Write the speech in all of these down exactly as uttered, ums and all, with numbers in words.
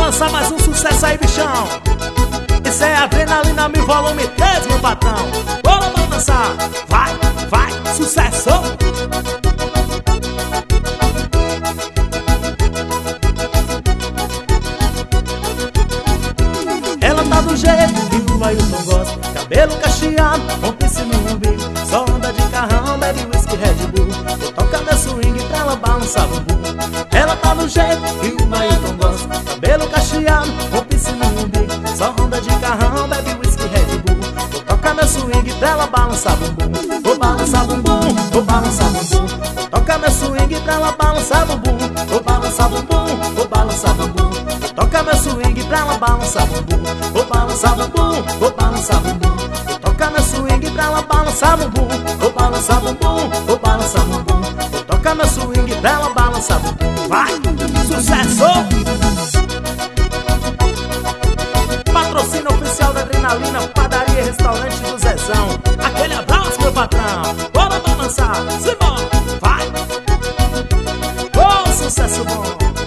balançar mais um sucesso aí, bichão. Isso é adrenalina, mil volume três, meu patrão. Bora balançar, vai, vai, sucesso. Ela tá do jeito que o Ailton gosta, cabelo cacheado, com piercing no umbigo, só anda de carrão, bebe whisky, Red Bull. Eu toco meu swing pra ela balançar bumbum. Ela tá do jeito que o Ailton gosta, cabelo cacheado, com piercing no umbigo, só anda de carrão, bebe whisky, Red Bull. Eu toco meu swing pra ela balançar bumbum. Vou balançar bumbum, vou balançar bumbum. Toca meu swing pra ela balançar bumbum. Vou balançar bumbum, vou balançar bumbum. Toca meu swing pra ela balançar bumbum. Vou balançar bumbum, vou balançar bumbum. Toca meu swing pra ela balançar bumbum. Vou balançar bumbum, vou balançar bumbum. Toca meu swing pra ela balançar bumbum. Vai, sucesso! Patrocínio oficial da Adrenalina, padaria e restaurante do Zezão. Aquele abraço, meu patrão. Bora balançar, simbora, vai. Oh, sucesso bom.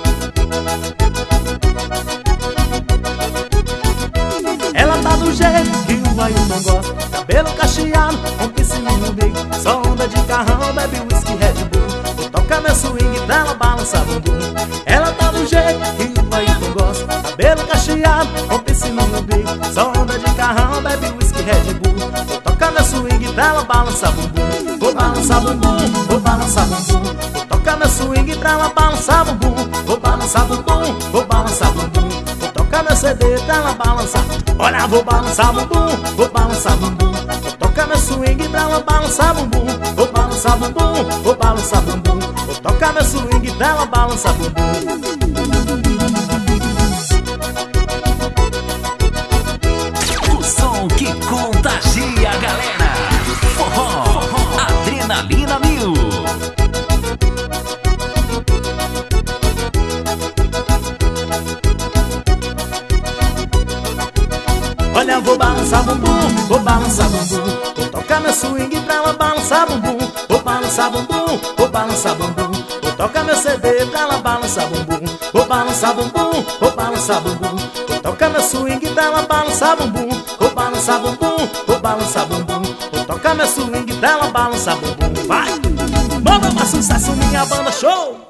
Ela tá do jeito que o Ailton gosta, cabelo cacheado, com piercing no umbigo, só anda de carrão, bebe whisky, Red Bull. Vou tocar meu swing pra ela balançar bumbum. Ela tá do jeito que o Ailton gosta, cabelo cacheado, com piercing no umbigo, só anda de carrão, bebe whisky, Red Bull. Vou tocar meu swing pra ela balançar bumbum. Vou balançar bumbum, vou balançar bumbum. Vou tocar meu swing pra ela balançar bumbum. Vou balançar bumbum, vou balançar bumbum. Vou tocar meu C D pra ela balançar. Olha, vou balançar bumbum, vou balançar bumbum. Vou tocar meu swing pra ela balançar bumbum. Vou balançar bumbum, vou balançar bumbum. Vou tocar meu swing pra ela balançar bumbum. O som que contagia a galera. Forró, Adrenalina Mil. Olha, vou balançar bumbum, vou balançar bumbum. Vou tocar meu swing pra ela balançar bumbum. Vou balançar bumbum, vou balançar bumbum. Vou tocar meu C D pra ela balançar bumbum. Vou balançar bumbum, vou balançar bumbum. Vou tocar meu swing pra ela balançar bumbum. Vou balançar bumbum, vou balançar bumbum. Vou tocar meu swing pra ela balançar bumbum. Vai, manda mais sucesso, minha banda, show!